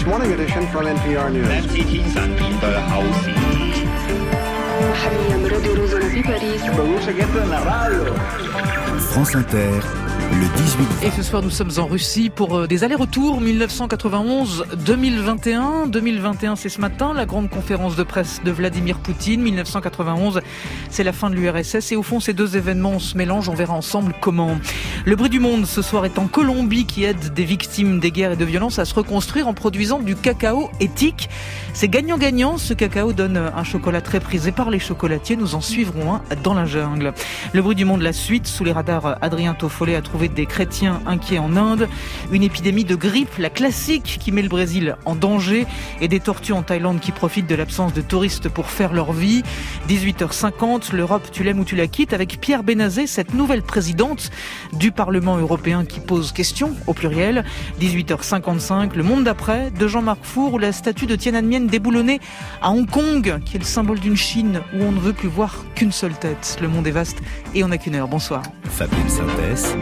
This morning edition from NPR News. France Inter, le 18. Et ce soir, nous sommes en Russie pour des allers-retours 1991-2021. 2021, c'est ce matin, la grande conférence de presse de Vladimir Poutine. 1991, c'est la fin de l'URSS. Et au fond, ces deux événements se mélangent. On verra ensemble comment. Le bruit du monde, ce soir, est en Colombie qui aide des victimes des guerres et de violences à se reconstruire en produisant du cacao éthique. C'est gagnant-gagnant. Ce cacao donne un chocolat très prisé par les chocolatiers. Nous en suivrons un dans la jungle. Le bruit du monde, la suite. Sous les radars, Adrien Toffollet a trouvé des chrétiens inquiets en Inde, une épidémie de grippe, la classique, qui met le Brésil en danger, et des tortues en Thaïlande qui profitent de l'absence de touristes pour faire leur vie. 18h50, l'Europe, tu l'aimes ou tu la quittes, avec Pierre Benazet, cette nouvelle présidente du Parlement européen qui pose question, au pluriel. 18h55, le monde d'après, de Jean-Marc Four, ou la statue de Tiananmen déboulonnée à Hong Kong, qui est le symbole d'une Chine où on ne veut plus voir qu'une seule tête. Le monde est vaste et on n'a qu'une heure. Bonsoir. Fabienne Synthèse.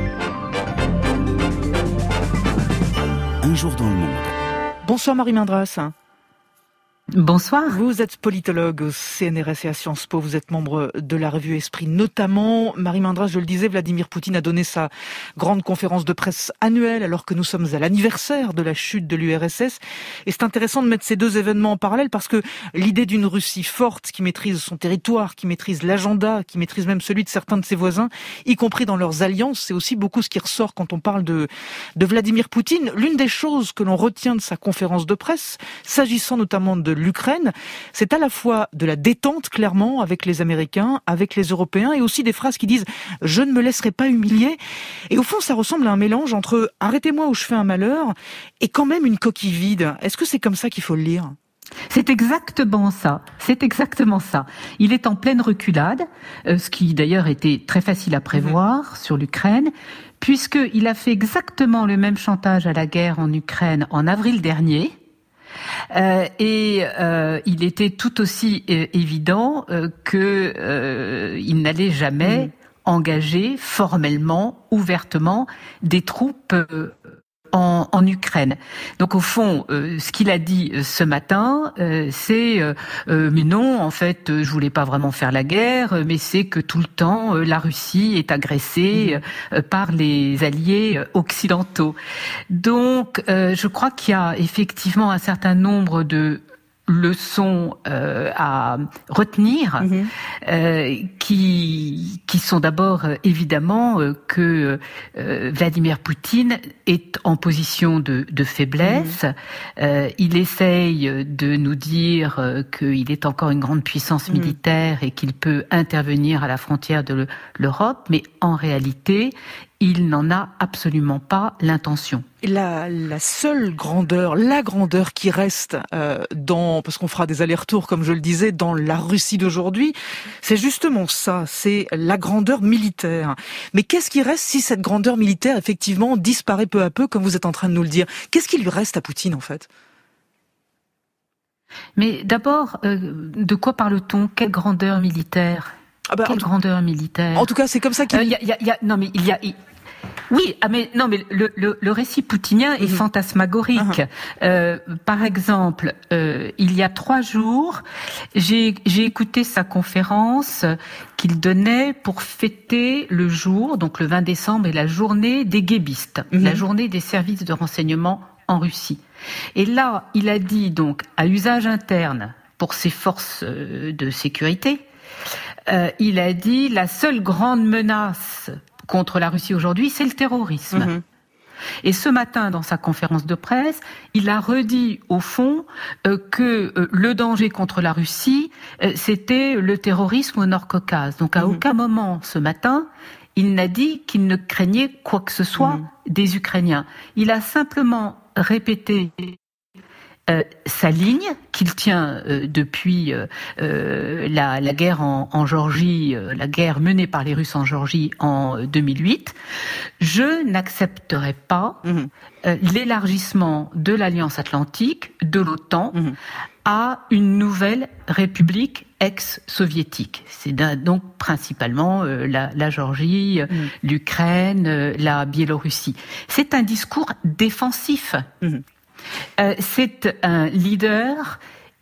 Un jour dans le monde. Bonsoir Marie Mindras. Bonsoir. Vous êtes politologue au CNRS et à Sciences Po. Vous êtes membre de la revue Esprit notamment. Marie Mindras, je le disais, Vladimir Poutine a donné sa grande conférence de presse annuelle alors que nous sommes à l'anniversaire de la chute de l'URSS. Et c'est intéressant de mettre ces deux événements en parallèle parce que l'idée d'une Russie forte qui maîtrise son territoire, qui maîtrise l'agenda, qui maîtrise même celui de certains de ses voisins, y compris dans leurs alliances, c'est aussi beaucoup ce qui ressort quand on parle de Vladimir Poutine. L'une des choses que l'on retient de sa conférence de presse, s'agissant notamment de l'Ukraine, c'est à la fois de la détente, clairement, avec les Américains, avec les Européens, et aussi des phrases qui disent « je ne me laisserai pas humilier ». Et au fond, ça ressemble à un mélange entre « arrêtez-moi ou je fais un malheur » et quand même une coquille vide. Est-ce que c'est comme ça qu'il faut le lire ? C'est exactement ça. Il est en pleine reculade, ce qui d'ailleurs était très facile à prévoir sur l'Ukraine, puisqu'il a fait exactement le même chantage à la guerre en Ukraine en avril dernier. Il était tout aussi évident qu'il n'allait jamais engager formellement, ouvertement, des troupes en Ukraine. Donc au fond, ce qu'il a dit ce matin, c'est mais non, en fait, je voulais pas vraiment faire la guerre, mais c'est que tout le temps la Russie est agressée par les alliés occidentaux. Donc je crois qu'il y a effectivement un certain nombre de leçons à retenir, qui sont d'abord évidemment que Vladimir Poutine est en position de faiblesse. Il essaye de nous dire qu'il est encore une grande puissance militaire et qu'il peut intervenir à la frontière de l'Europe, mais en réalité, il n'en a absolument pas l'intention. La seule grandeur, la grandeur qui reste parce qu'on fera des allers-retours, comme je le disais, dans la Russie d'aujourd'hui, c'est justement ça, c'est la grandeur militaire. Mais qu'est-ce qui reste si cette grandeur militaire, effectivement, disparaît peu à peu, comme vous êtes en train de nous le dire ? Qu'est-ce qui lui reste à Poutine, en fait ? Mais d'abord, de quoi parle-t-on ? Quelle grandeur militaire ? Grandeur militaire ? En tout cas, c'est comme ça qu'il... Oui, mais le récit poutinien est fantasmagorique. Par exemple, il y a 3 jours, j'ai écouté sa conférence qu'il donnait pour fêter le jour, donc le 20 décembre, et la journée des guébistes, la journée des services de renseignement en Russie. Et là, il a dit donc à usage interne pour ses forces de sécurité, il a dit la seule grande menace contre la Russie aujourd'hui, c'est le terrorisme. Et ce matin, dans sa conférence de presse, il a redit, au fond, que le danger contre la Russie, c'était le terrorisme au Nord-Caucase. Donc, à aucun moment, ce matin, il n'a dit qu'il ne craignait quoi que ce soit des Ukrainiens. Il a simplement répété sa ligne qu'il tient depuis la guerre en Géorgie, la guerre menée par les Russes en Géorgie en 2008. Je n'accepterai pas l'élargissement de l'Alliance Atlantique, de l'OTAN, à une nouvelle république ex-soviétique. C'est donc principalement la Géorgie, l'Ukraine, la Biélorussie. C'est un discours défensif. C'est un leader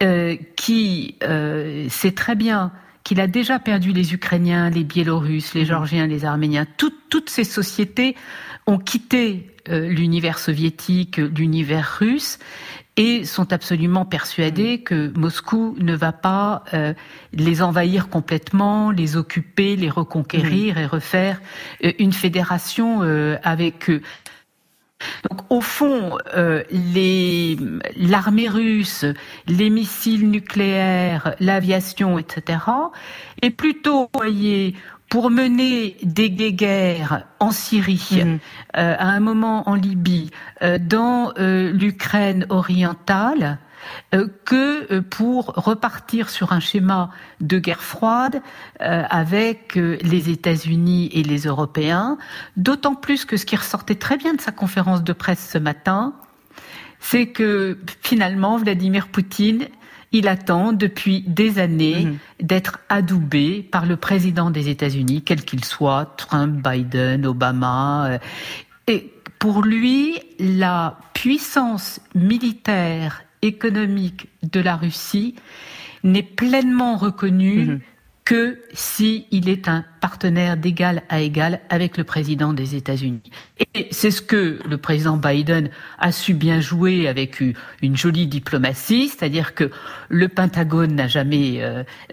qui sait très bien qu'il a déjà perdu les Ukrainiens, les Biélorusses, les Géorgiens, les Arméniens. Toutes ces sociétés ont quitté l'univers soviétique, l'univers russe, et sont absolument persuadés que Moscou ne va pas les envahir complètement, les occuper, les reconquérir et refaire une fédération avec eux. Donc, au fond, l'armée russe, les missiles nucléaires, l'aviation, etc., est plutôt envoyée pour mener des guerres en Syrie, à un moment en Libye, dans l'Ukraine orientale, que pour repartir sur un schéma de guerre froide avec les États-Unis et les Européens, d'autant plus que ce qui ressortait très bien de sa conférence de presse ce matin, c'est que finalement Vladimir Poutine, il attend depuis des années d'être adoubé par le président des États-Unis, quel qu'il soit, Trump, Biden, Obama. Et pour lui, la puissance militaire économique de la Russie n'est pleinement reconnue que s'il est un partenaire d'égal à égal avec le président des États-Unis. Et c'est ce que le président Biden a su bien jouer avec une jolie diplomatie, c'est-à-dire que le Pentagone n'a jamais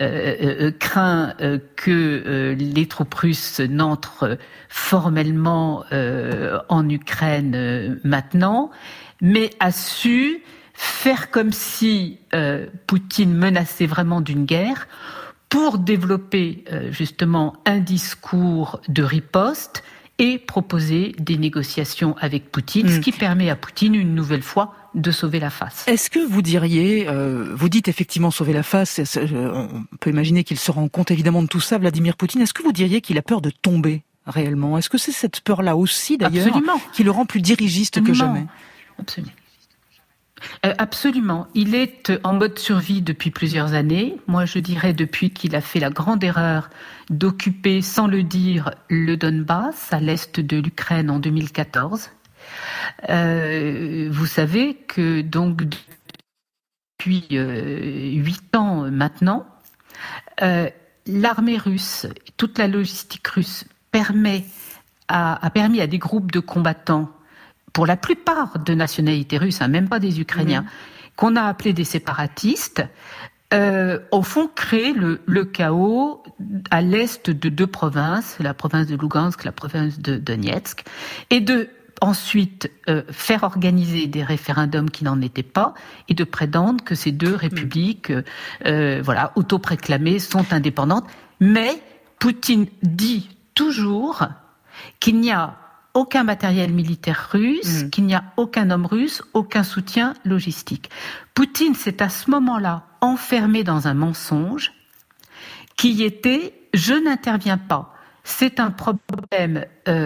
craint que les troupes russes n'entrent formellement en Ukraine maintenant, mais a su faire comme si Poutine menaçait vraiment d'une guerre pour développer justement un discours de riposte et proposer des négociations avec Poutine, ce qui permet à Poutine une nouvelle fois de sauver la face. Est-ce que vous diriez, vous dites effectivement sauver la face, on peut imaginer qu'il se rend compte évidemment de tout ça, Vladimir Poutine, est-ce que vous diriez qu'il a peur de tomber réellement ? Est-ce que c'est cette peur-là aussi d'ailleurs qui le rend plus dirigiste que jamais ? Absolument. Absolument. Il est en mode survie depuis plusieurs années. Moi, je dirais depuis qu'il a fait la grande erreur d'occuper, sans le dire, le Donbass, à l'est de l'Ukraine en 2014. Vous savez que donc depuis 8 ans maintenant, l'armée russe, toute la logistique russe a permis à des groupes de combattants, pour la plupart de nationalité russe, même pas des Ukrainiens, qu'on a appelés des séparatistes, au fond créer le chaos à l'est de 2 provinces, la province de Lugansk, la province de Donetsk, et de ensuite faire organiser des référendums qui n'en étaient pas, et de prétendre que ces 2 républiques autoproclamées sont indépendantes. Mais Poutine dit toujours qu'il n'y a aucun matériel militaire russe, qu'il n'y a aucun homme russe, aucun soutien logistique. Poutine s'est à ce moment-là enfermé dans un mensonge qui était « je n'interviens pas ». C'est un problème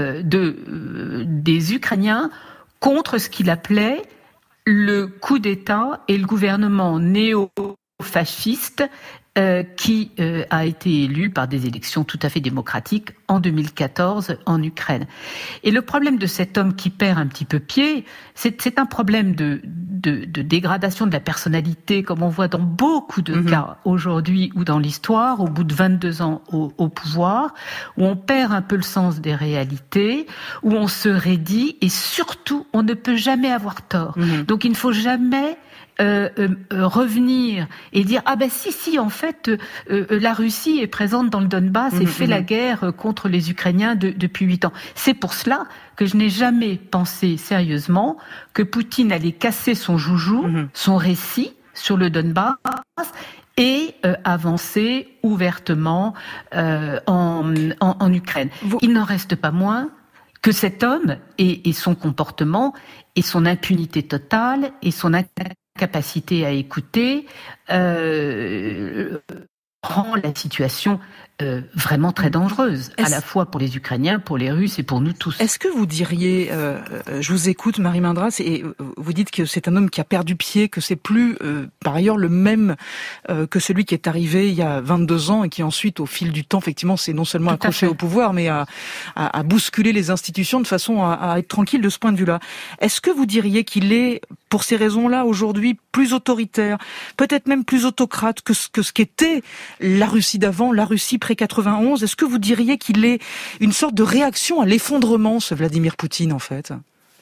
des Ukrainiens contre ce qu'il appelait le coup d'État et le gouvernement néo-fasciste qui a été élu par des élections tout à fait démocratiques en 2014 en Ukraine. Et le problème de cet homme qui perd un petit peu pied, c'est un problème de dégradation de la personnalité, comme on voit dans beaucoup de cas aujourd'hui ou dans l'histoire, au bout de 22 ans au pouvoir, où on perd un peu le sens des réalités, où on se raidit, et surtout, on ne peut jamais avoir tort. Donc il ne faut jamais revenir et dire si en fait la Russie est présente dans le Donbass et fait la guerre contre les Ukrainiens depuis 8 ans. C'est pour cela que je n'ai jamais pensé sérieusement que Poutine allait casser son joujou, son récit sur le Donbass et avancer ouvertement en Ukraine. Il n'en reste pas moins que cet homme et son comportement et son impunité totale et son capacité à écouter rend la situation vraiment très dangereuse, à la fois pour les Ukrainiens, pour les Russes et pour nous tous. Est-ce que vous diriez, je vous écoute Marie Mindras, et vous dites que c'est un homme qui a perdu pied, que c'est plus par ailleurs le même que celui qui est arrivé il y a 22 ans et qui ensuite au fil du temps effectivement s'est non seulement accroché au pouvoir mais à bousculer les institutions de façon à être tranquille de ce point de vue-là. Est-ce que vous diriez qu'il est pour ces raisons-là aujourd'hui plus autoritaire, peut-être même plus autocrate que ce qu'était la Russie d'avant, la Russie pré-91? Est-ce que vous diriez qu'il est une sorte de réaction à l'effondrement, ce Vladimir Poutine, en fait?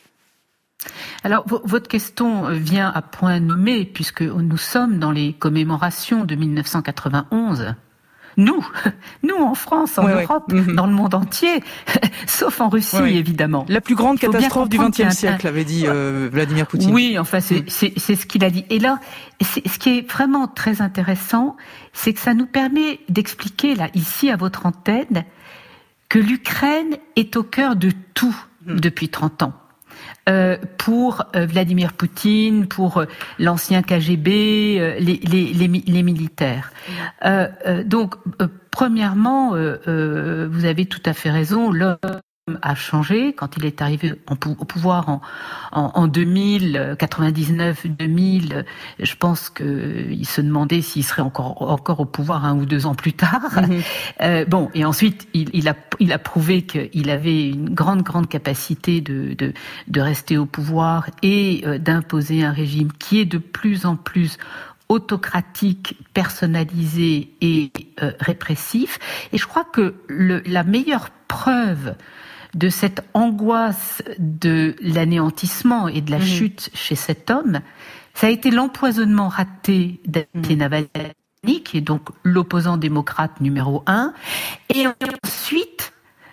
Alors, votre question vient à point nommé, puisque nous sommes dans les commémorations de 1991. Nous en France, en Europe, dans le monde entier, sauf en Russie, évidemment. La plus grande catastrophe du XXe siècle, avait dit Vladimir Poutine. Oui, enfin, c'est ce qu'il a dit. Et là, ce qui est vraiment très intéressant, c'est que ça nous permet d'expliquer, là, ici, à votre antenne, que l'Ukraine est au cœur de tout depuis 30 ans. Pour Vladimir Poutine, pour l'ancien KGB, les militaires. Donc, premièrement, vous avez tout à fait raison, l'homme a changé quand il est arrivé au pouvoir en 2000, 99, 2000. Je pense qu'il se demandait s'il serait encore au pouvoir 1 ou 2 ans plus tard. Bon, et ensuite il a prouvé qu'il avait une grande capacité de rester au pouvoir et d'imposer un régime qui est de plus en plus autocratique, personnalisé et répressif. Et je crois que la meilleure preuve de cette angoisse de l'anéantissement et de la chute chez cet homme, ça a été l'empoisonnement raté d'Alexeï Navalny, qui est donc l'opposant démocrate numéro 1, et ensuite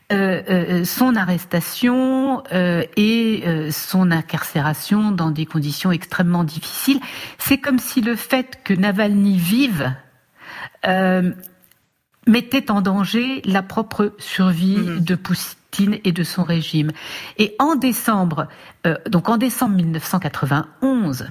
son arrestation et son incarcération dans des conditions extrêmement difficiles. C'est comme si le fait que Navalny vive mettait en danger la propre survie de Poutine et de son régime. Et en décembre 1991,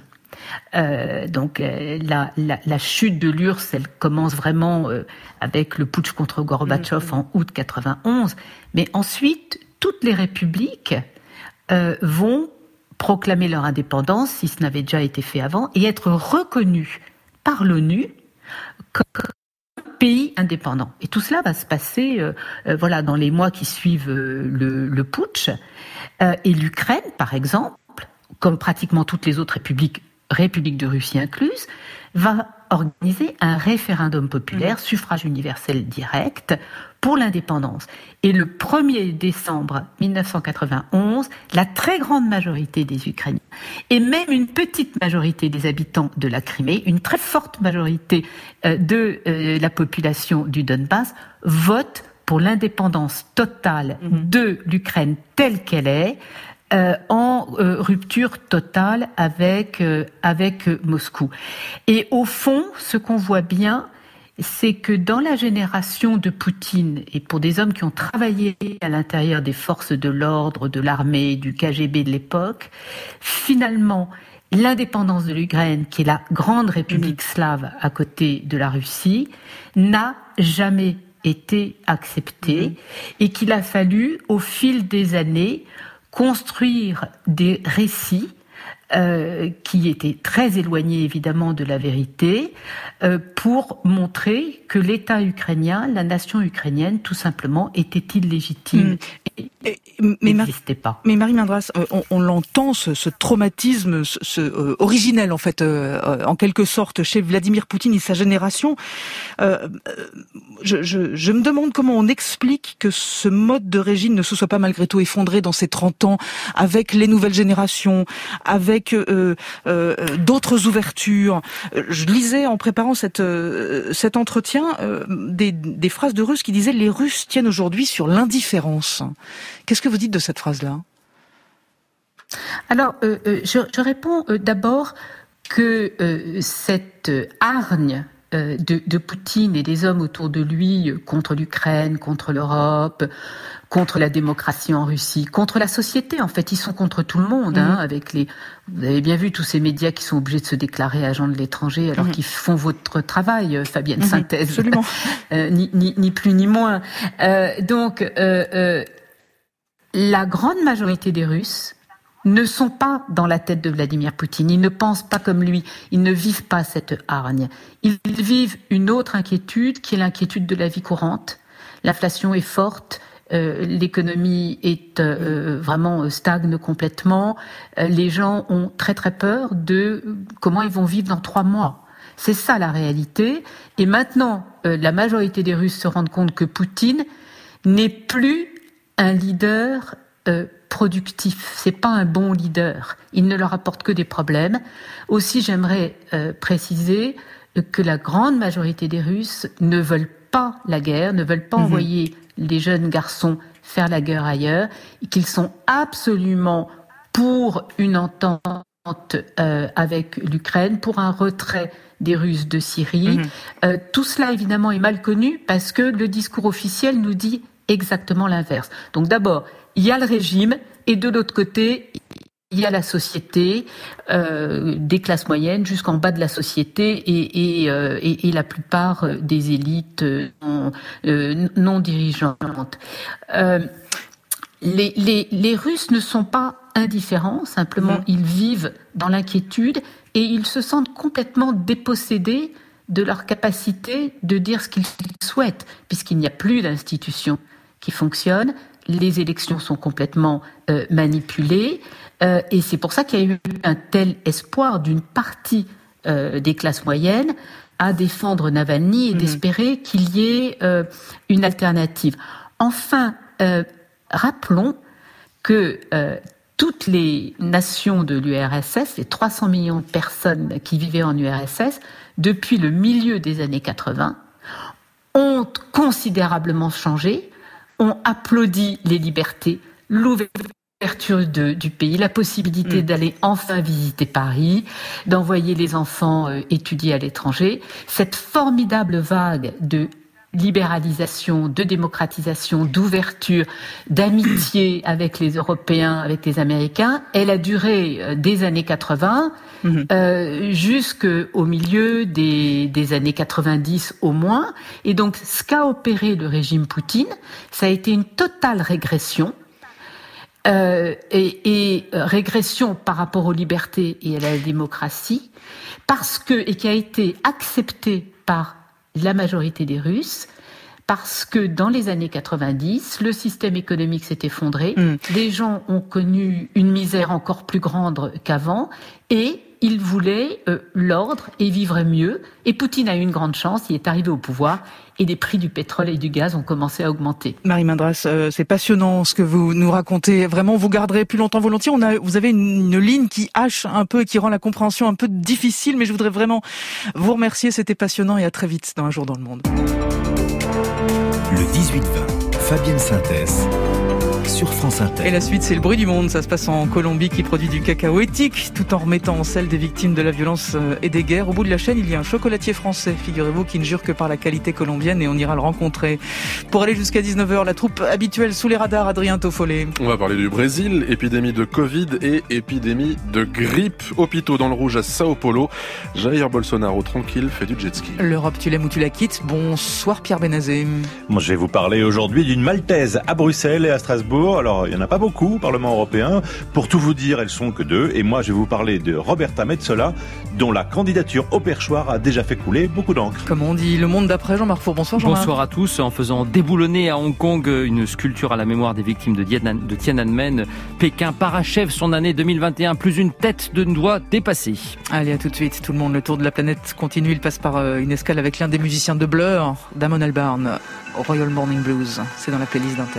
la chute de l'URSS, elle commence vraiment avec le putsch contre Gorbatchev en août 91, mais ensuite toutes les républiques vont proclamer leur indépendance, si ce n'avait déjà été fait avant, et être reconnues par l'ONU comme pays indépendant. Et tout cela va se passer dans les mois qui suivent le putsch. Et l'Ukraine, par exemple, comme pratiquement toutes les autres républiques de Russie incluses, va organiser un référendum populaire, suffrage universel direct, pour l'indépendance. Et le 1er décembre 1991, la très grande majorité des Ukrainiens, et même une petite majorité des habitants de la Crimée, une très forte majorité de la population du Donbass, votent pour l'indépendance totale de l'Ukraine telle qu'elle est, en rupture totale avec Moscou. Et au fond, ce qu'on voit bien, c'est que dans la génération de Poutine, et pour des hommes qui ont travaillé à l'intérieur des forces de l'ordre, de l'armée, du KGB de l'époque, finalement, l'indépendance de l'Ukraine, qui est la grande république slave à côté de la Russie, n'a jamais été acceptée et qu'il a fallu, au fil des années, construire des récits qui étaient très éloignés évidemment de la vérité, pour montrer que l'État ukrainien, la nation ukrainienne, tout simplement, était illégitime et n'existait pas. Mais Marie Mindras, on l'entend, ce traumatisme originel en fait, en quelque sorte, chez Vladimir Poutine et sa génération. Je me demande comment on explique que ce mode de régime ne se soit pas malgré tout effondré dans ces 30 ans, avec les nouvelles générations, avec d'autres ouvertures. Je lisais en préparant cet entretien des phrases de Russes qui disaient « Les Russes tiennent aujourd'hui sur l'indifférence ». Qu'est-ce que vous dites de cette phrase-là ? Alors, je réponds d'abord que cette hargne de Poutine et des hommes autour de lui contre l'Ukraine, contre l'Europe, contre la démocratie en Russie, contre la société. En fait, ils sont contre tout le monde. Avec vous avez bien vu tous ces médias qui sont obligés de se déclarer agents de l'étranger alors qu'ils font votre travail, Fabienne Synthèse. Absolument. Ni plus ni moins. Donc, la grande majorité des Russes ne sont pas dans la tête de Vladimir Poutine. Ils ne pensent pas comme lui. Ils ne vivent pas cette hargne. Ils vivent une autre inquiétude qui est l'inquiétude de la vie courante. L'inflation est forte. L'économie est vraiment stagne complètement. Les gens ont très très peur de comment ils vont vivre dans 3 mois. C'est ça la réalité. Et maintenant, la majorité des Russes se rendent compte que Poutine n'est plus un leader productif. C'est pas un bon leader. Il ne leur apporte que des problèmes. Aussi, j'aimerais préciser que la grande majorité des Russes ne veulent pas la guerre, ne veulent pas envoyer les jeunes garçons faire la guerre ailleurs, et qu'ils sont absolument pour une entente avec l'Ukraine, pour un retrait des Russes de Syrie. Tout cela, évidemment, est mal connu parce que le discours officiel nous dit exactement l'inverse. Donc d'abord, il y a le régime et de l'autre côté, il y a la société, des classes moyennes jusqu'en bas de la société et la plupart des élites non dirigeantes. Les Russes ne sont pas indifférents, simplement ils vivent dans l'inquiétude et ils se sentent complètement dépossédés de leur capacité de dire ce qu'ils souhaitent, puisqu'il n'y a plus d'institutions qui fonctionnent. Les élections sont complètement manipulées et c'est pour ça qu'il y a eu un tel espoir d'une partie des classes moyennes à défendre Navalny et d'espérer qu'il y ait une alternative. Enfin, rappelons que toutes les nations de l'URSS, les 300 millions de personnes qui vivaient en URSS, depuis le milieu des années 80, ont considérablement changé, ont applaudi les libertés, l'ouverture du pays, la possibilité d'aller enfin visiter Paris, d'envoyer les enfants étudier à l'étranger. Cette formidable vague de libéralisation, de démocratisation, d'ouverture, d'amitié avec les Européens, avec les Américains, elle a duré des années 80 jusqu'au milieu des années 90 au moins. Et donc, ce qu'a opéré le régime Poutine, ça a été une totale régression. Régression par rapport aux libertés et à la démocratie, et qui a été acceptée par la majorité des Russes, parce que dans les années 90, le système économique s'est effondré, les gens ont connu une misère encore plus grande qu'avant, et ils voulaient l'ordre et vivre mieux. Et Poutine a eu une grande chance, il est arrivé au pouvoir, et les prix du pétrole et du gaz ont commencé à augmenter. Marie Mindras, c'est passionnant ce que vous nous racontez. Vraiment, vous garderez plus longtemps volontiers. Vous avez une ligne qui hache un peu et qui rend la compréhension un peu difficile, mais je voudrais vraiment vous remercier. C'était passionnant et à très vite dans Un jour dans le monde. Le 18-20, Fabienne Synthèse sur France Inter. Et la suite, c'est le bruit du monde. Ça se passe en Colombie qui produit du cacao éthique tout en remettant en selle des victimes de la violence et des guerres. Au bout de la chaîne, il y a un chocolatier français, figurez-vous, qui ne jure que par la qualité colombienne et on ira le rencontrer. Pour aller jusqu'à 19h, la troupe habituelle sous les radars, Adrien Toffolé. On va parler du Brésil, épidémie de Covid et épidémie de grippe. Hôpitaux dans le rouge à Sao Paulo. Jair Bolsonaro, tranquille, fait du jet ski. L'Europe, tu l'aimes ou tu la quittes. Bonsoir Pierre Benazé. Moi, je vais vous parler aujourd'hui d'une Maltaise à Bruxelles et à Strasbourg. Alors, il n'y en a pas beaucoup au Parlement européen. Pour tout vous dire, elles sont que 2. Et moi, je vais vous parler de Roberta Metsola, dont la candidature au perchoir a déjà fait couler beaucoup d'encre. Comme on dit, le monde d'après, Jean-Marc Four. Bonsoir Jean-Marc. Bonsoir à tous. En faisant déboulonner à Hong Kong une sculpture à la mémoire des victimes de Tiananmen, Pékin parachève son année 2021, plus une tête de doigt dépassée. Allez, à tout de suite. Tout le monde, le tour de la planète continue. Il passe par une escale avec l'un des musiciens de Blur, Damon Albarn, Royal Morning Blues. C'est dans la playlist d'Inter.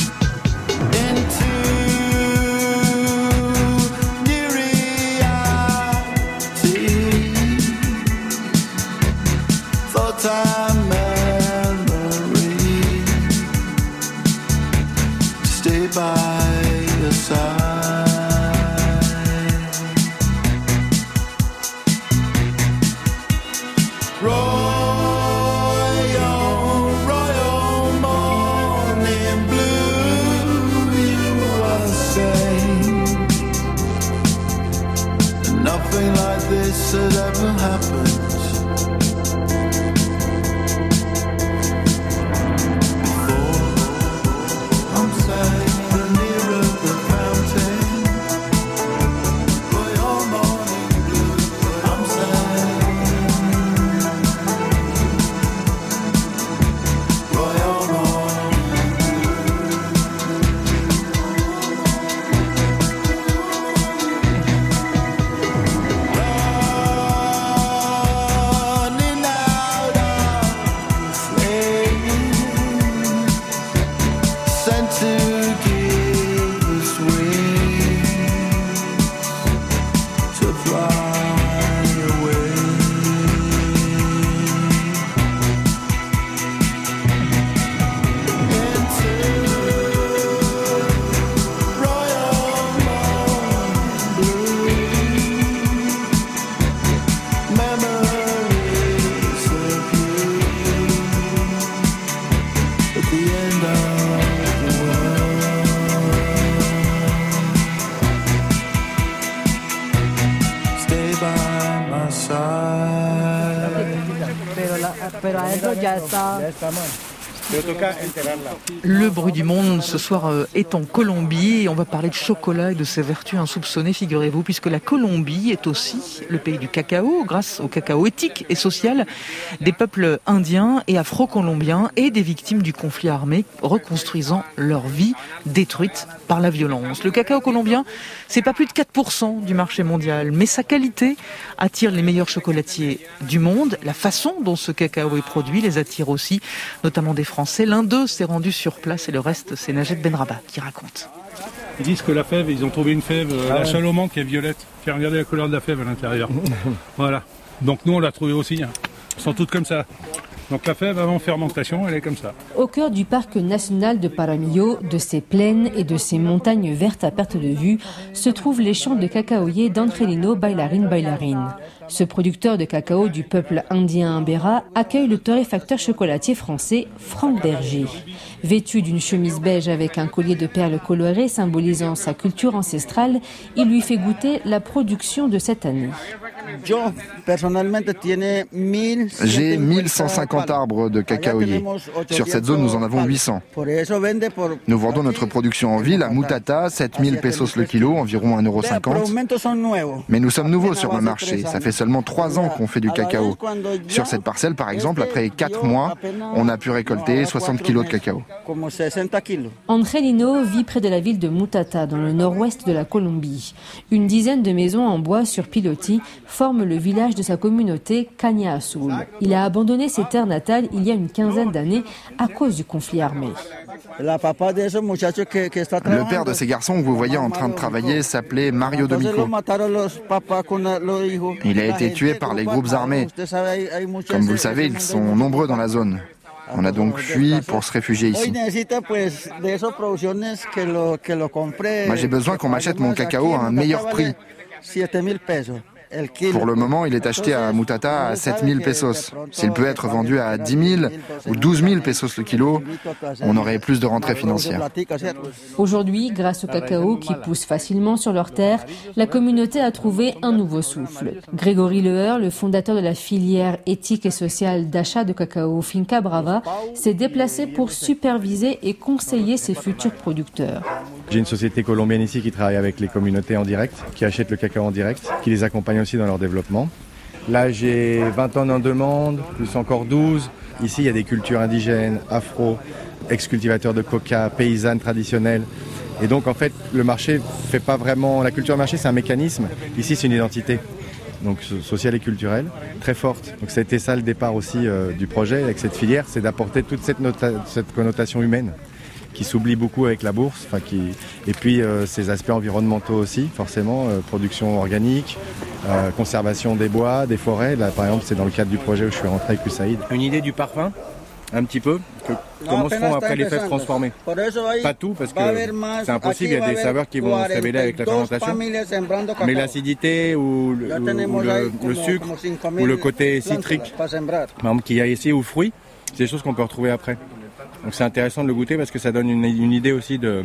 Into Nerea sad memory. Stay by your side. Nothing like this had ever happened before. I'm safe near the fountain, royal morning blue. I'm safe, royal morning Le bruit du monde ce soir est en Colombie et on va parler de chocolat et de ses vertus insoupçonnées, figurez-vous, puisque la Colombie est aussi le pays du cacao, grâce au cacao éthique et social des peuples indiens et afro-colombiens et des victimes du conflit armé reconstruisant leur vie détruite par la violence. Le cacao colombien, c'est pas plus de 4% du marché mondial, mais sa qualité attire les meilleurs chocolatiers du monde. La façon dont ce cacao est produit les attire aussi, notamment des Français. L'un d'eux s'est rendu sur place et le reste, c'est Najed Benrabah qui raconte. Ils disent que la fève, ils ont trouvé une fève, la Chaloman qui est violette. Fait regarder la couleur de la fève à l'intérieur. Voilà. Donc nous, on l'a trouvée aussi. Elles sont toutes comme ça. Donc la fève avant fermentation, elle est comme ça. Au cœur du parc national de Paramillo, de ses plaines et de ses montagnes vertes à perte de vue, se trouvent les champs de cacaoyer d'Angelino Bailarin. Ce producteur de cacao du peuple indien Imbera accueille le torréfacteur chocolatier français Franck Berger. Vêtu d'une chemise beige avec un collier de perles colorées symbolisant sa culture ancestrale, il lui fait goûter la production de cette année. J'ai 1150 arbres de cacaoyer. Sur cette zone, nous en avons 800. Nous vendons notre production en ville à Mutata, 7000 pesos le kilo, environ 1,50 €. Mais nous sommes nouveaux sur le marché. Ça fait seulement 3 ans qu'on fait du cacao. Sur cette parcelle, par exemple, après 4 mois, on a pu récolter 60 kilos de cacao. Angelino vit près de la ville de Mutata, dans le nord-ouest de la Colombie. Une dizaine de maisons en bois sur pilotis forment le village de sa communauté Caña Azul. Il a abandonné ses terres natales il y a une quinzaine d'années à cause du conflit armé. Le père de ces garçons que vous voyez en train de travailler s'appelait Mario Domico. Il a été tué par les groupes armés. Comme vous le savez, ils sont nombreux dans la zone. On a donc fui pour se réfugier ici. Moi, j'ai besoin qu'on m'achète mon cacao à un meilleur prix. Pour le moment, il est acheté à Mutata à 7000 pesos. S'il peut être vendu à 10 000 ou 12 000 pesos le kilo, on aurait plus de rentrées financières. Aujourd'hui, grâce au cacao qui pousse facilement sur leurs terres, la communauté a trouvé un nouveau souffle. Grégory Leheur, le fondateur de la filière éthique et sociale d'achat de cacao Finca Brava, s'est déplacé pour superviser et conseiller ses futurs producteurs. J'ai une société colombienne ici qui travaille avec les communautés en direct, qui achète le cacao en direct, qui les accompagne aussi dans leur développement. Là, j'ai 20 tonnes en demande, plus encore 12. Ici, il y a des cultures indigènes, afro, ex-cultivateurs de coca, paysannes traditionnelles. Et donc, en fait, le marché fait pas vraiment... La culture de marché, c'est un mécanisme. Ici, c'est une identité, donc sociale et culturelle, très forte. Donc, ça a été ça le départ aussi du projet avec cette filière, c'est d'apporter toute cette connotation humaine qui s'oublie beaucoup avec la bourse. Et puis ces aspects environnementaux aussi, forcément, production organique, conservation des bois, des forêts. Là, par exemple, c'est dans le cadre du projet où je suis rentré avec Usaïd. Une idée du parfum, un petit peu, comment se font après les fèves transformées. Pas tout, parce que c'est impossible, il y a des saveurs qui vont se révéler avec la fermentation. Mais l'acidité ou le sucre ou le côté citrique, par exemple, qu'il y a ici, ou fruits, c'est des choses qu'on peut retrouver après. Donc c'est intéressant de le goûter parce que ça donne une idée aussi de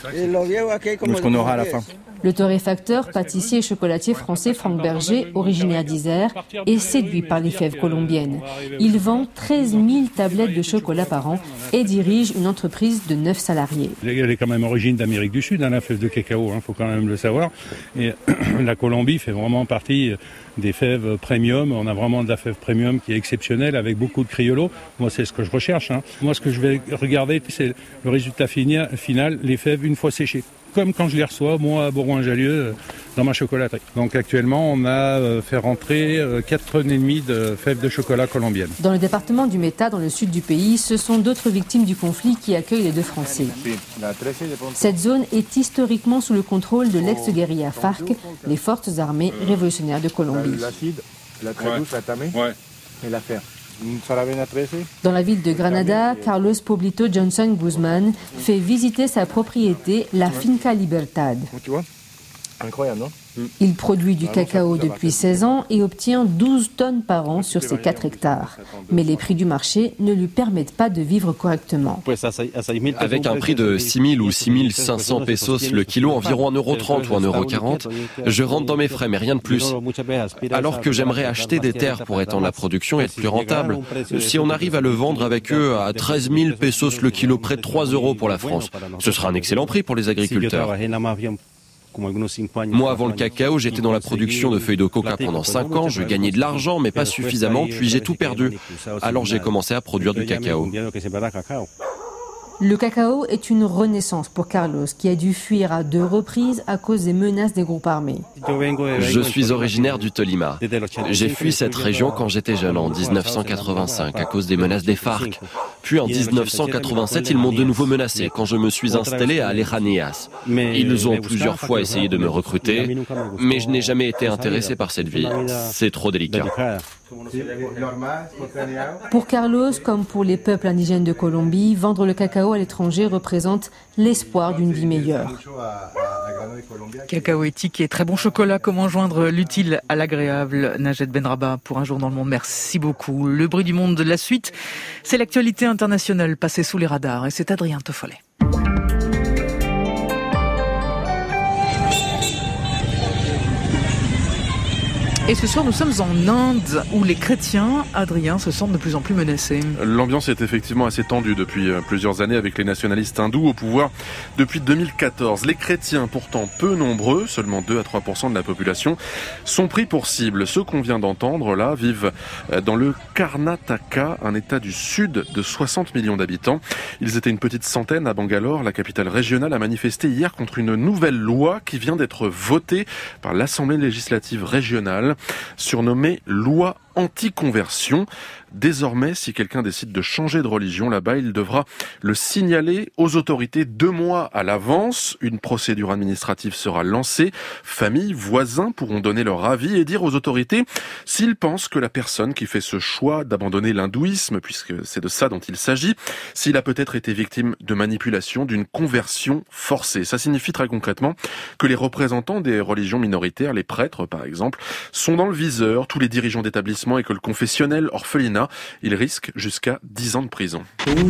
ce qu'on aura à la fin. Le torréfacteur, pâtissier et chocolatier français Franck Berger, originaire d'Isère, est séduit par les fèves colombiennes. Il vend 13 000 tablettes de chocolat par an et dirige une entreprise de 9 salariés. Elle est quand même origine d'Amérique du Sud, la fève de cacao, faut quand même le savoir. Et la Colombie fait vraiment partie des fèves premium. On a vraiment de la fève premium qui est exceptionnelle avec beaucoup de criollo. Moi, c'est ce que je recherche. Moi, ce que je vais regarder, c'est le résultat final, les fèves une fois séchées. Comme quand je les reçois, moi, à Bourgoin-Jallieu, dans ma chocolaterie. Donc actuellement, on a fait rentrer 4,5 tonnes de fèves de chocolat colombiennes. Dans le département du Meta, dans le sud du pays, ce sont d'autres victimes du conflit qui accueillent les deux Français. Cette zone est historiquement sous le contrôle de l'ex-guérilla FARC, les forces armées révolutionnaires de Colombie. L'acide, la très douce, la tamée et la fer. Dans la ville de Granada, Carlos Poblito Johnson Guzman fait visiter sa propriété, la Finca Libertad. Tu vois ? Incroyable, non ? Il produit du cacao depuis 16 ans et obtient 12 tonnes par an sur ses 4 hectares. Mais les prix du marché ne lui permettent pas de vivre correctement. Avec un prix de 6 000 ou 6 500 pesos le kilo, environ 1,30 € ou 1,40 €, je rentre dans mes frais, mais rien de plus. Alors que j'aimerais acheter des terres pour étendre la production et être plus rentable. Si on arrive à le vendre avec eux à 13 000 pesos le kilo, près de 3 € pour la France, ce sera un excellent prix pour les agriculteurs. Moi, avant le cacao, j'étais dans la production de feuilles de coca pendant 5 ans. Je gagnais de l'argent, mais pas suffisamment, puis j'ai tout perdu. Alors j'ai commencé à produire du cacao. Le cacao est une renaissance pour Carlos, qui a dû fuir à 2 reprises à cause des menaces des groupes armés. Je suis originaire du Tolima. J'ai fui cette région quand j'étais jeune, en 1985, à cause des menaces des FARC. Puis en 1987, ils m'ont de nouveau menacé quand je me suis installé à Lejanías. Ils ont plusieurs fois essayé de me recruter, mais je n'ai jamais été intéressé par cette vie. C'est trop délicat. Pour Carlos, comme pour les peuples indigènes de Colombie, vendre le cacao à l'étranger représente l'espoir d'une vie meilleure. Cacao éthique et très bon chocolat, comment joindre l'utile à l'agréable? Najed Benrabah pour Un jour dans le monde, merci beaucoup. Le bruit du monde de la suite, c'est l'actualité internationale passée sous les radars et c'est Adrien Toffolet. Et ce soir, nous sommes en Inde, où les chrétiens, Adrien, se sentent de plus en plus menacés. L'ambiance est effectivement assez tendue depuis plusieurs années avec les nationalistes hindous au pouvoir depuis 2014. Les chrétiens, pourtant peu nombreux, seulement 2 à 3% de la population, sont pris pour cible. Ceux qu'on vient d'entendre, là, vivent dans le Karnataka, un état du sud de 60 millions d'habitants. Ils étaient une petite centaine à Bangalore, la capitale régionale, a manifesté hier contre une nouvelle loi qui vient d'être votée par l'Assemblée législative régionale, surnommée loi anti-conversion. Désormais, si quelqu'un décide de changer de religion là-bas, il devra le signaler aux autorités 2 mois à l'avance. Une procédure administrative sera lancée. Familles, voisins pourront donner leur avis et dire aux autorités s'ils pensent que la personne qui fait ce choix d'abandonner l'hindouisme, puisque c'est de ça dont il s'agit, s'il a peut-être été victime de manipulation, d'une conversion forcée. Ça signifie très concrètement que les représentants des religions minoritaires, les prêtres par exemple, sont dans le viseur, tous les dirigeants d'établissements, et que le confessionnel orphelinat, il risque jusqu'à 10 ans de prison.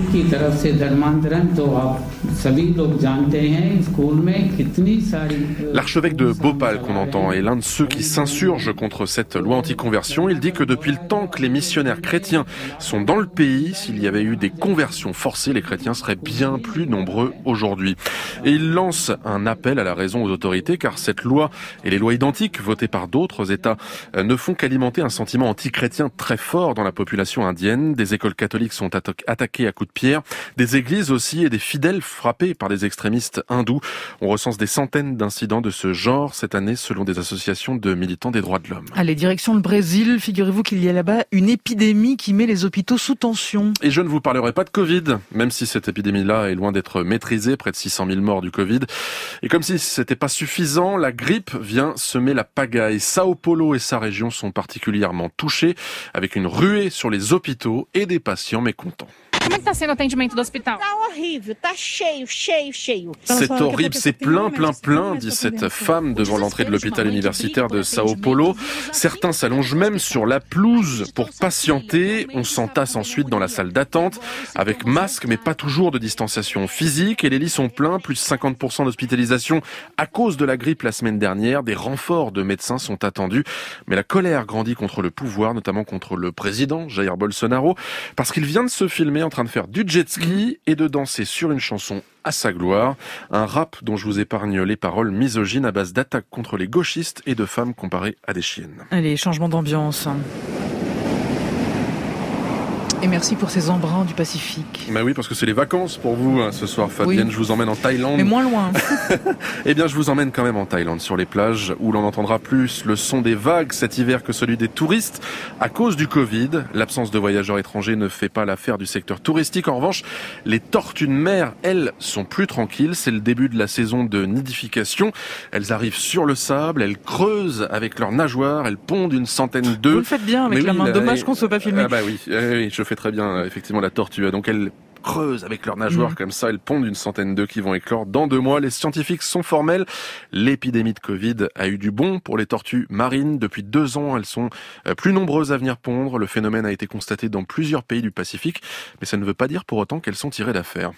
L'archevêque de Bhopal qu'on entend est l'un de ceux qui s'insurgent contre cette loi anti-conversion. Il dit que depuis le temps que les missionnaires chrétiens sont dans le pays, s'il y avait eu des conversions forcées, les chrétiens seraient bien plus nombreux aujourd'hui. Et il lance un appel à la raison aux autorités, car cette loi et les lois identiques votées par d'autres États ne font qu'alimenter un sentiment anti-chrétien très fort dans la population indienne. Des écoles catholiques sont attaquées à coups de pierre, des églises aussi et des fidèles frappés par des extrémistes hindous. On recense des centaines d'incidents de ce genre cette année selon des associations de militants des droits de l'homme. Allez, direction le Brésil. Figurez-vous qu'il y a là-bas une épidémie qui met les hôpitaux sous tension. Et je ne vous parlerai pas de Covid, même si cette épidémie-là est loin d'être maîtrisée, près de 600 000 morts du Covid. Et comme si c'était pas suffisant, la grippe vient semer la pagaille. Sao Paulo et sa région sont particulièrement touchés, avec une ruée sur les hôpitaux et des patients mécontents. Como é que está sendo o atendimento do hospital? Tá horrível, tá cheio. C'est horrible, c'est plein, dit cette femme devant l'entrée de l'hôpital universitaire de Sao Paulo. Certains s'allongent même sur la pelouse pour patienter. On s'entasse ensuite dans la salle d'attente, avec masque, mais pas toujours de distanciation physique. Et les lits sont pleins, plus de 50% d'hospitalisation à cause de la grippe la semaine dernière. Des renforts de médecins sont attendus. Mais la colère grandit contre le pouvoir, notamment contre le président Jair Bolsonaro, parce qu'il vient de se filmer en train de faire du jet ski et de danser sur une chanson à sa gloire. Un rap dont je vous épargne les paroles misogynes à base d'attaques contre les gauchistes et de femmes comparées à des chiennes. Allez, changement d'ambiance. Et merci pour ces embruns du Pacifique. Bah oui, parce que c'est les vacances pour vous ce soir, Fabienne. Oui. Je vous emmène en Thaïlande. Mais moins loin. Eh bien, je vous emmène quand même en Thaïlande, sur les plages, où l'on entendra plus le son des vagues cet hiver que celui des touristes. À cause du Covid, l'absence de voyageurs étrangers ne fait pas l'affaire du secteur touristique. En revanche, les tortues de mer, elles, sont plus tranquilles. C'est le début de la saison de nidification. Elles arrivent sur le sable, elles creusent avec leurs nageoires, elles pondent une centaine d'œufs. Vous le faites bien avec la main. Dommage qu'on ne soit pas filmé. Ah bah oui, je fais très bien, effectivement, la tortue. Donc elle creusent avec leurs nageoires comme ça, elles pondent une centaine d'œufs qui vont éclore dans 2 mois. Les scientifiques sont formels. L'épidémie de Covid a eu du bon pour les tortues marines. Depuis 2 ans, elles sont plus nombreuses à venir pondre. Le phénomène a été constaté dans plusieurs pays du Pacifique, mais ça ne veut pas dire pour autant qu'elles sont tirées d'affaire.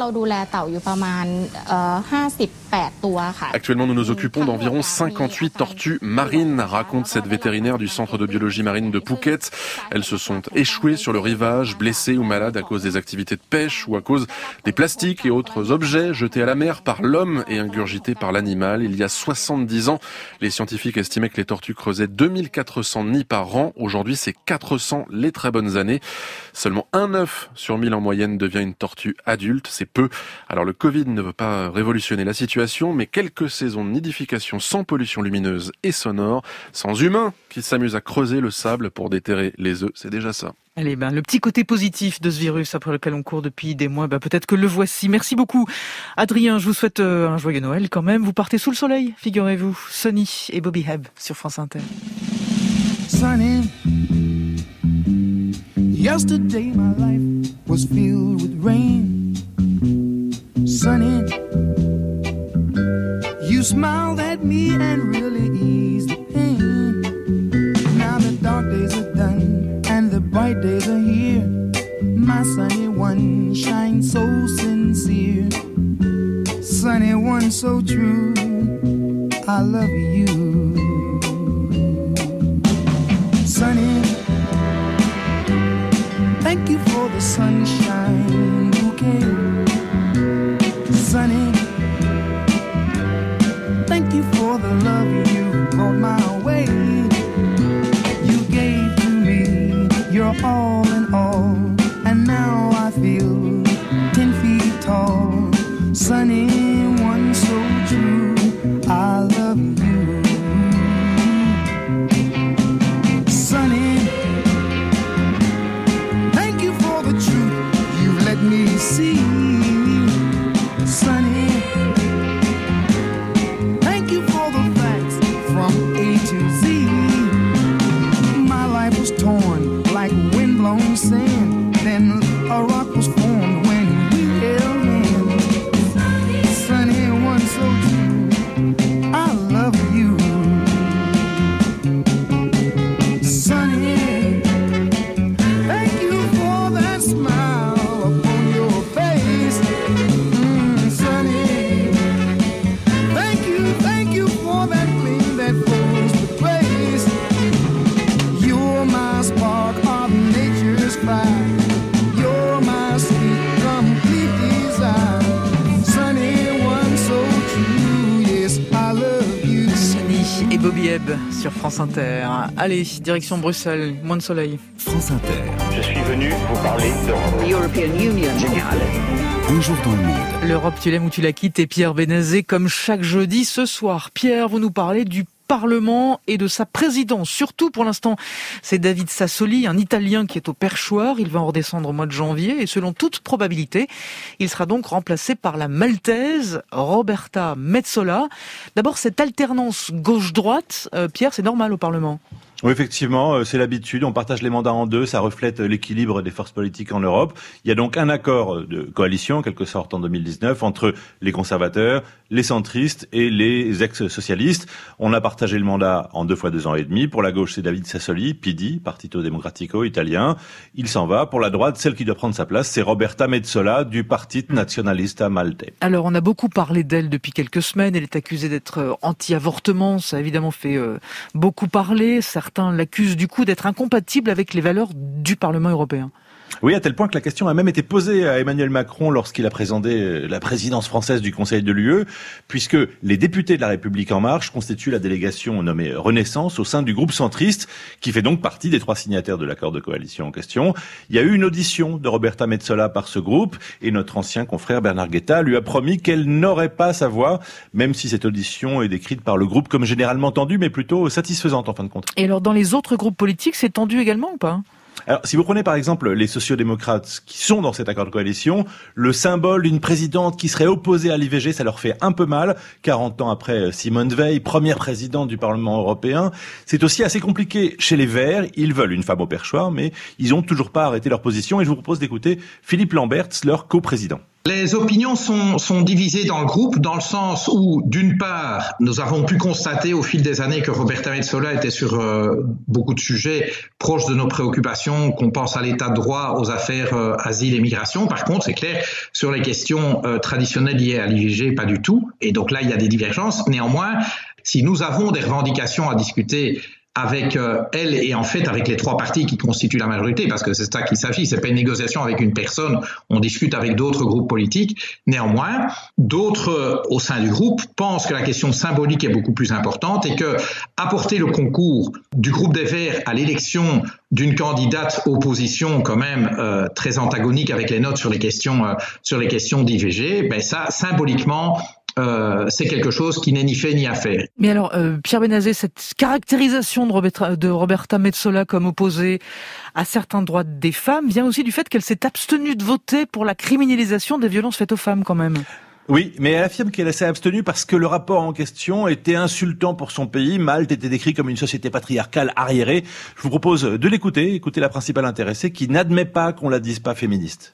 Actuellement, nous nous occupons d'environ 58 tortues marines, raconte cette vétérinaire du Centre de biologie marine de Phuket. Elles se sont échouées sur le rivage, blessées ou malades à cause des activités de pêche ou à cause des plastiques et autres objets jetés à la mer par l'homme et ingurgités par l'animal. Il y a 70 ans, les scientifiques estimaient que les tortues creusaient 2400 nids par an. Aujourd'hui, c'est 400 les très bonnes années. Seulement 1 œuf sur 1000 en moyenne devient une tortue adulte. C'est peu. Alors le Covid ne veut pas révolutionner la situation, mais quelques saisons de nidification sans pollution lumineuse et sonore, sans humains qui s'amusent à creuser le sable pour déterrer les œufs, c'est déjà ça. Allez, le petit côté positif de ce virus après lequel on court depuis des mois, peut-être que le voici. Merci beaucoup, Adrien. Je vous souhaite un joyeux Noël quand même. Vous partez sous le soleil, figurez-vous. Sonny et Bobby Hebb sur France Inter. Sunny, yesterday my life was filled with rain. Sunny, you smiled at me and really eased the pain. Now the dark days are done and the bright days are here. My sunny one shines so sincere. Sunny one so true, I love you. Sunny, thank you for the sunshine bouquet. Sunny, thank you for the love you brought my way. You gave to me your all in all, and now I feel 10 feet tall. Sunny, one so true, I love you. Sunny, thank you for the truth you let me see. Sunny, thank you for the facts from A to Z. My life was torn like windblown sand, then a rock was formed when we held hands. Sunny, one so true, I love you. Sunny, thank you for that smile upon your face. Sunny, thank you for that gleam that flows with grace. You're my spark of nature's fire. You're my Taleb sur France Inter. Allez, direction Bruxelles, moins de soleil. France Inter. Je suis venu vous parler d'Europe. The European Union général. Un jour dans le monde. L'Europe, tu l'aimes ou tu la quittes, et Pierre Benazet, comme chaque jeudi ce soir. Pierre, vous nous parlez du Parlement et de sa présidence. Surtout pour l'instant, c'est David Sassoli, un Italien qui est au perchoir. Il va en redescendre au mois de janvier et selon toute probabilité, il sera donc remplacé par la Maltaise Roberta Metsola. D'abord, cette alternance gauche-droite, Pierre, c'est normal au Parlement ? Oui, effectivement, c'est l'habitude. On partage les mandats en deux. Ça reflète l'équilibre des forces politiques en Europe. Il y a donc un accord de coalition, en quelque sorte, en 2019, entre les conservateurs, les centristes et les ex-socialistes. On a partagé le mandat en 2 fois 2 ans et demi. Pour la gauche, c'est David Sassoli, PD, Partito Democratico italien. Il s'en va. Pour la droite, celle qui doit prendre sa place, c'est Roberta Metsola du Partito Nazionalista Maltais. Alors, on a beaucoup parlé d'elle depuis quelques semaines. Elle est accusée d'être anti-avortement. Ça a évidemment fait beaucoup parler. Certains l'accusent du coup d'être incompatible avec les valeurs du Parlement européen. Oui, à tel point que la question a même été posée à Emmanuel Macron lorsqu'il a présenté la présidence française du Conseil de l'UE, puisque les députés de la République En Marche constituent la délégation nommée Renaissance au sein du groupe centriste, qui fait donc partie des 3 signataires de l'accord de coalition en question. Il y a eu une audition de Roberta Metsola par ce groupe, et notre ancien confrère Bernard Guetta lui a promis qu'elle n'aurait pas sa voix, même si cette audition est décrite par le groupe comme généralement tendue, mais plutôt satisfaisante en fin de compte. Et alors, dans les autres groupes politiques, c'est tendu également ou pas ? Alors, si vous prenez par exemple les sociodémocrates qui sont dans cet accord de coalition, le symbole d'une présidente qui serait opposée à l'IVG, ça leur fait un peu mal. 40 ans après Simone Veil, première présidente du Parlement européen. C'est aussi assez compliqué chez les Verts. Ils veulent une femme au perchoir, mais ils ont toujours pas arrêté leur position. Et je vous propose d'écouter Philippe Lamberts, leur coprésident. Les opinions sont divisées dans le groupe, dans le sens où, d'une part, nous avons pu constater au fil des années que Roberta Metsola était sur beaucoup de sujets proches de nos préoccupations, qu'on pense à l'état de droit, aux affaires asile et migration. Par contre, c'est clair, sur les questions traditionnelles liées à l'IVG, pas du tout. Et donc là, il y a des divergences. Néanmoins, si nous avons des revendications à discuter avec elle et en fait avec les 3 partis qui constituent la majorité, parce que c'est ça qu'il s'agit, c'est pas une négociation avec une personne, on discute avec d'autres groupes politiques. Néanmoins, d'autres au sein du groupe pensent que la question symbolique est beaucoup plus importante et que apporter le concours du groupe des Verts à l'élection d'une candidate opposition quand même très antagonique avec les notes sur les questions d'IVG, ben ça symboliquement c'est quelque chose qui n'est ni fait ni à faire. Mais alors, Pierre Benazet, cette caractérisation de Roberta Metsola comme opposée à certains droits des femmes vient aussi du fait qu'elle s'est abstenue de voter pour la criminalisation des violences faites aux femmes quand même. Oui, mais elle affirme qu'elle s'est abstenue parce que le rapport en question était insultant pour son pays. Malte était décrit comme une société patriarcale arriérée. Je vous propose de l'écouter, écoutez la principale intéressée qui n'admet pas qu'on la dise pas féministe.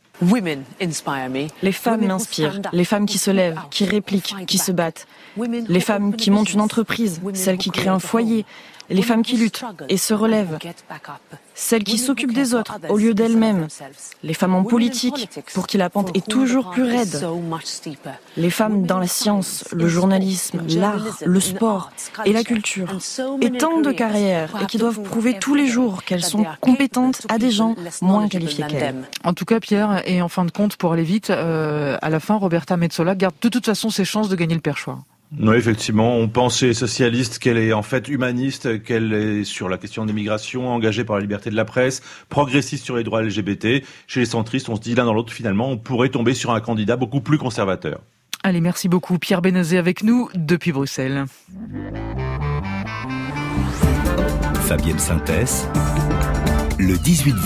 Les femmes m'inspirent, les femmes qui se lèvent, qui répliquent, qui se battent. Les femmes qui montent une entreprise, celles qui créent un foyer, les femmes qui luttent et se relèvent, celles qui s'occupent des autres au lieu d'elles-mêmes, les femmes en politique pour qui la pente est toujours plus raide, les femmes dans la science, le journalisme, l'art, le sport et la culture, et tant de carrières et qui doivent prouver tous les jours qu'elles sont compétentes à des gens moins qualifiés qu'elles. En tout cas, Pierre, et en fin de compte, pour aller vite, à la fin, Roberta Metsola garde de toute façon ses chances de gagner le perchoir. Oui, effectivement, on pense chez les socialistes qu'elle est en fait humaniste, qu'elle est sur la question des migrations, engagée par la liberté de la presse, progressiste sur les droits LGBT. Chez les centristes, on se dit l'un dans l'autre, finalement, on pourrait tomber sur un candidat beaucoup plus conservateur. Allez, merci beaucoup. Pierre Benazet avec nous depuis Bruxelles. Fabienne Synthèse, le 18-20.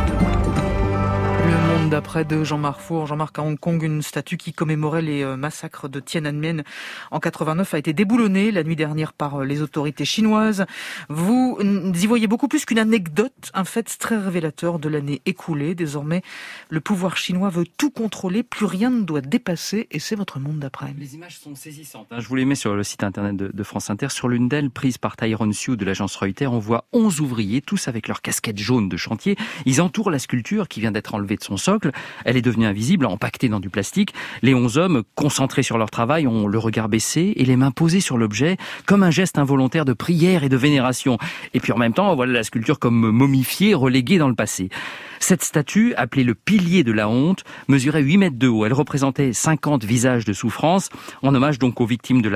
Le monde d'après de Jean-Marc Four. Jean-Marc, à Hong Kong, une statue qui commémorait les massacres de Tiananmen en 89 a été déboulonnée la nuit dernière par les autorités chinoises. Vous y voyez beaucoup plus qu'une anecdote, un fait très révélateur de l'année écoulée. Désormais, le pouvoir chinois veut tout contrôler, plus rien ne doit dépasser, et c'est votre monde d'après. Les images sont saisissantes. Je vous les mets sur le site internet de France Inter. Sur l'une d'elles, prise par Tyrone Siu de l'agence Reuters, on voit 11 ouvriers, tous avec leurs casquettes jaunes de chantier. Ils entourent la sculpture qui vient d'être enlevée de son socle. Elle est devenue invisible, empaquetée dans du plastique. Les 11 hommes, concentrés sur leur travail, ont le regard baissé et les mains posées sur l'objet, comme un geste involontaire de prière et de vénération. Et puis en même temps, voilà la sculpture comme momifiée, reléguée dans le passé. Cette statue, appelée le pilier de la honte, mesurait 8 mètres de haut. Elle représentait 50 visages de souffrance, en hommage donc aux victimes de la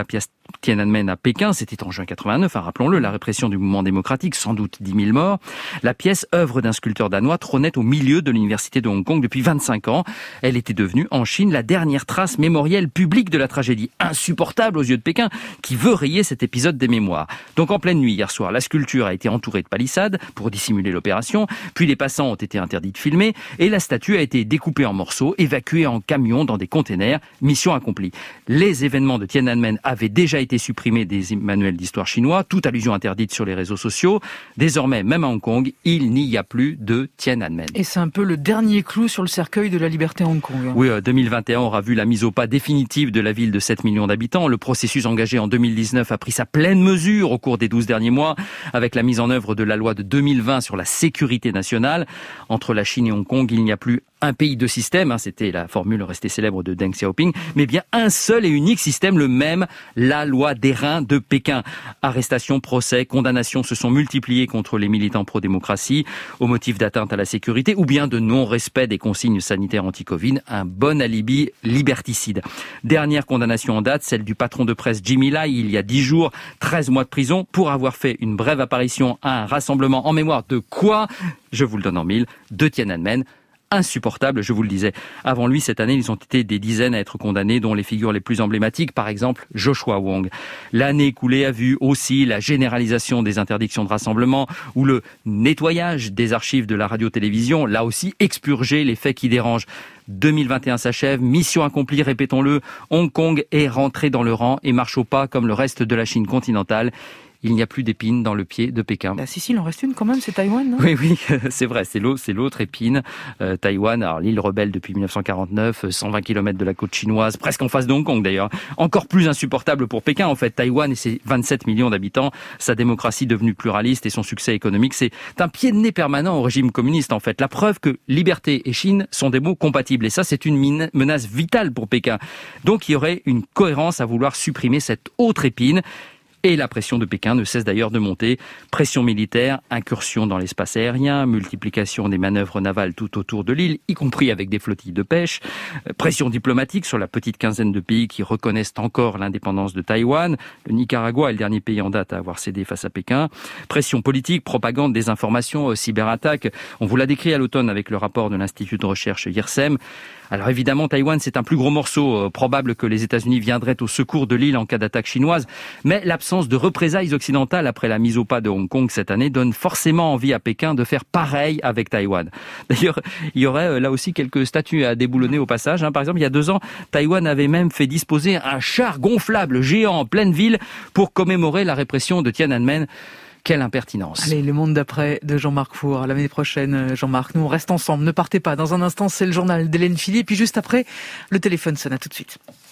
Tiananmen à Pékin, c'était en juin 89, rappelons-le, la répression du mouvement démocratique, sans doute 10 000 morts. La pièce, œuvre d'un sculpteur danois, trônait au milieu de l'université de Hong Kong depuis 25 ans. Elle était devenue, en Chine, la dernière trace mémorielle publique de la tragédie, insupportable aux yeux de Pékin, qui veut rayer cet épisode des mémoires. Donc en pleine nuit, hier soir, la sculpture a été entourée de palissades pour dissimuler l'opération, puis les passants ont été interdits de filmer, et la statue a été découpée en morceaux, évacuée en camion dans des containers. Mission accomplie. Les événements de Tiananmen avaient déjà été supprimés des manuels d'histoire chinois, toute allusion interdite sur les réseaux sociaux. Désormais, même à Hong Kong, il n'y a plus de Tiananmen. Et c'est un peu le dernier clou sur le cercueil de la liberté à Hong Kong. Oui, 2021 aura vu la mise au pas définitive de la ville de 7 millions d'habitants. Le processus engagé en 2019 a pris sa pleine mesure au cours des 12 derniers mois, avec la mise en œuvre de la loi de 2020 sur la sécurité nationale. Entre la Chine et Hong Kong, il n'y a plus un pays, deux systèmes, c'était la formule restée célèbre de Deng Xiaoping, mais bien un seul et unique système, le même, la loi d'airain de Pékin. Arrestations, procès, condamnations se sont multipliées contre les militants pro-démocratie, au motif d'atteinte à la sécurité ou bien de non-respect des consignes sanitaires anti-Covid, un bon alibi liberticide. Dernière condamnation en date, celle du patron de presse Jimmy Lai, il y a 10 jours, 13 mois de prison pour avoir fait une brève apparition à un rassemblement en mémoire de quoi ? Je vous le donne en mille, de Tiananmen. Insupportable, je vous le disais. Avant lui, cette année, ils ont été des dizaines à être condamnés, dont les figures les plus emblématiques, par exemple Joshua Wong. L'année écoulée a vu aussi la généralisation des interdictions de rassemblement ou le nettoyage des archives de la radio-télévision, là aussi expurger les faits qui dérangent. 2021 s'achève, mission accomplie, répétons-le, Hong Kong est rentré dans le rang et marche au pas comme le reste de la Chine continentale. Il n'y a plus d'épine dans le pied de Pékin. Si, il en reste une quand même, c'est Taïwan, non ? Oui, c'est vrai, c'est l'autre épine. Taïwan, alors l'île rebelle depuis 1949, 120 km de la côte chinoise, presque en face de Hong Kong d'ailleurs. Encore plus insupportable pour Pékin, en fait. Taïwan et ses 27 millions d'habitants, sa démocratie devenue pluraliste et son succès économique, c'est un pied de nez permanent au régime communiste, en fait. La preuve que liberté et Chine sont des mots compatibles. Et ça, c'est une menace vitale pour Pékin. Donc, il y aurait une cohérence à vouloir supprimer cette autre épine. Et la pression de Pékin ne cesse d'ailleurs de monter. Pression militaire, incursion dans l'espace aérien, multiplication des manœuvres navales tout autour de l'île, y compris avec des flottilles de pêche. Pression diplomatique sur la petite quinzaine de pays qui reconnaissent encore l'indépendance de Taïwan. Le Nicaragua est le dernier pays en date à avoir cédé face à Pékin. Pression politique, propagande, désinformation, cyberattaque. On vous l'a décrit à l'automne avec le rapport de l'Institut de recherche IRSEM. Alors évidemment, Taïwan, c'est un plus gros morceau. Probable que les États-Unis viendraient au secours de l'île en cas d'attaque chinoise. Mais l'absence de représailles occidentales après la mise au pas de Hong Kong cette année donne forcément envie à Pékin de faire pareil avec Taïwan. D'ailleurs, il y aurait là aussi quelques statues à déboulonner au passage. Par exemple, il y a 2 ans, Taïwan avait même fait disposer un char gonflable géant en pleine ville pour commémorer la répression de Tiananmen. Quelle impertinence. Allez, le monde d'après de Jean-Marc Four. À l'année prochaine, Jean-Marc. Nous, on reste ensemble. Ne partez pas. Dans un instant, c'est le journal d'Hélène Philippe. Puis juste après, le téléphone sonne. À tout de suite.